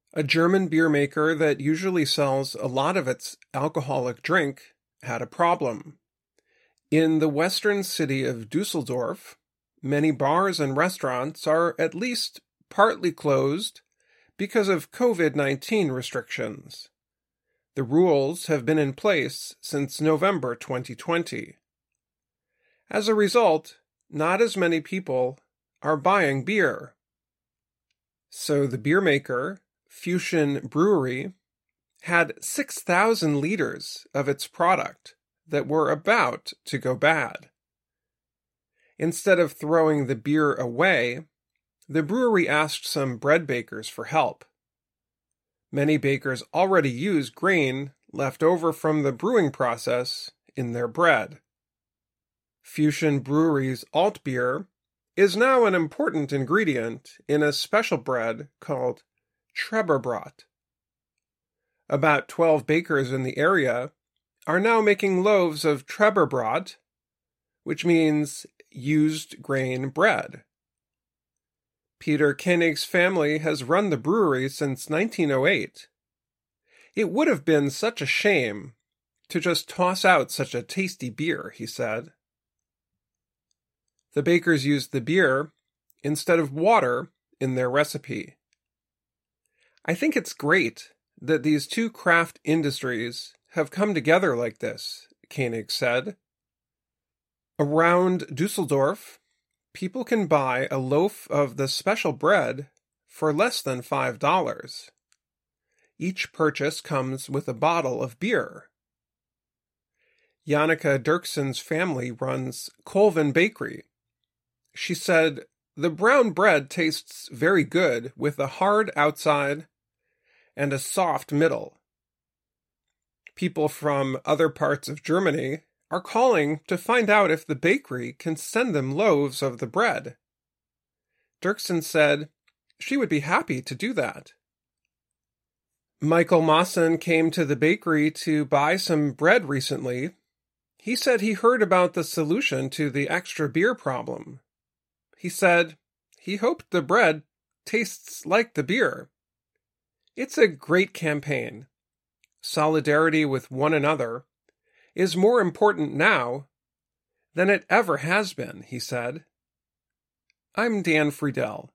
A German beer maker that usually sells a lot of its alcoholic drink had a problem. In the western city of Dusseldorf, many bars and restaurants are at least partly closed because of COVID-19 restrictions. The rules have been in place since November 2020. As a result, not as many people are buying beer. So the beer maker, Fusion Brewery, had 6,000 liters of its product that were about to go bad. Instead of throwing the beer away, the brewery asked some bread bakers for help. Many bakers already use grain left over from the brewing process in their bread. Fusion Brewery's alt beer is now an important ingredient in a special bread called Treberbrot. About 12 bakers in the area are now making loaves of Treberbrot, which means used grain bread. Peter Koenig's family has run the brewery since 1908. It would have been such a shame to just toss out such a tasty beer, he said. The bakers used the beer instead of water in their recipe. I think it's great that these two craft industries have come together like this, Koenig said. Around Dusseldorf, people can buy a loaf of the special bread for less than $5. Each purchase comes with a bottle of beer. Janneke Dirksen's family runs Colvin Bakery. She said, "The brown bread tastes very good with a hard outside and a soft middle. People from other parts of Germany are calling to find out if the bakery can send them loaves of the bread." Dirksen said she would be happy to do that. Michael Mawson came to the bakery to buy some bread recently. He said he heard about the solution to the extra beer problem. He said he hoped the bread tastes like the beer. It's a great campaign. Solidarity with one another is more important now than it ever has been, he said. I'm Dan Friedel.